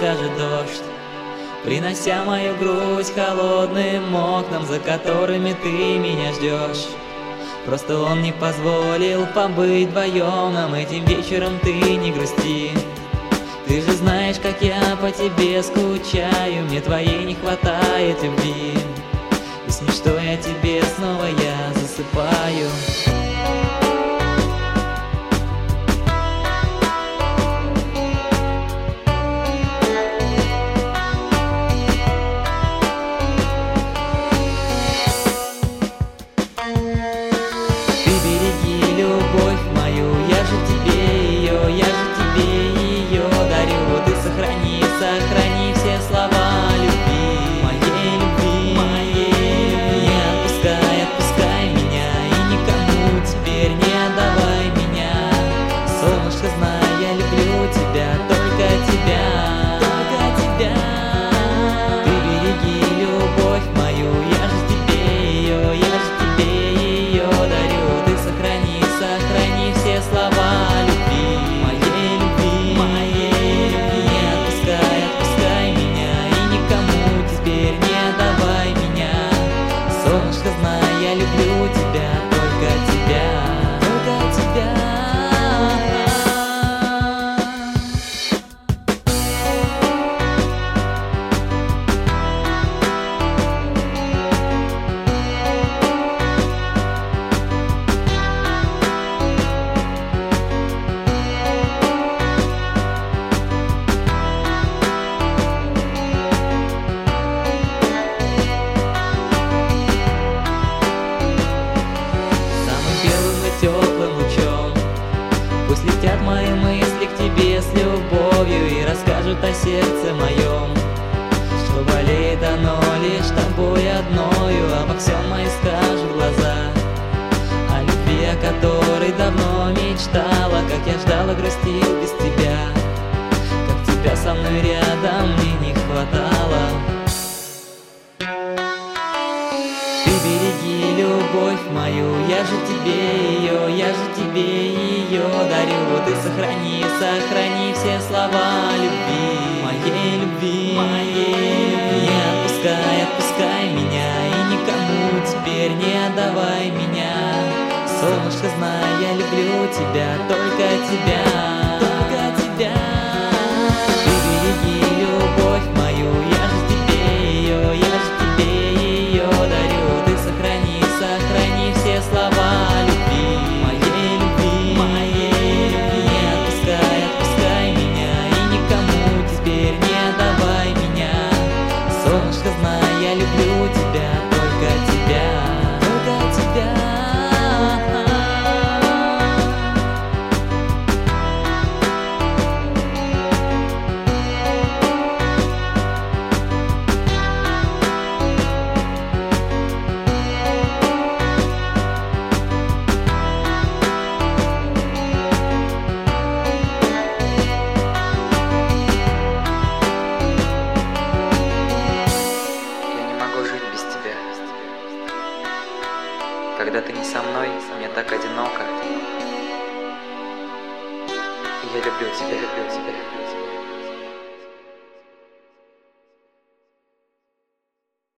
скажет дождь, принося мою грудь холодным окнам, за которыми ты меня ждешь. Просто он не позволил побыть вдвоем нам этим вечером, ты не грусти. Ты же знаешь, как я по тебе скучаю, мне твоей не хватает любви. И с мечтой о тебе снова я засыпаю. Сохрани все слова любви, моей любви, моей любви. Не отпускай меня и никому теперь не отдавай меня. Солнышко, знай, я люблю тебя, только тебя, только тебя. Ты береги любовь мою, я же тебе ее, я же тебе ее дарю. Ты сохрани, сохрани все слова любви, моей любви, моей любви. Отпускай меня и никому теперь не давай меня. Солнышко, знай, я люблю тебя, только тебя, только тебя. Теплым лучом пусть летят мои мысли к тебе с любовью и расскажут о сердце моем, что болеет оно лишь тобой одною. Обо всем мои скажут глаза, о любви, о которой давно мечтала, как я ждала, грустил без тебя, как тебя со мной рядом мне не хватало. Береги любовь мою, я же тебе ее, я же тебе ее дарю. Ты сохрани, сохрани все слова любви, моей любви, моей любви. Не отпускай меня и никому теперь не отдавай меня. Солнышко, знай, я люблю тебя, только тебя, только тебя. Ты береги любовь мою, я же тебе ее, я же тебе ее дарю. Сохрани все слова любви, моей любви, моей любви. Не отпускай меня и никому теперь не давай меня. Солнышко, знай, я люблю тебя, только тебя, только тебя. Когда ты не со мной, мне так одиноко. Я люблю тебя, люблю тебя, люблю тебя.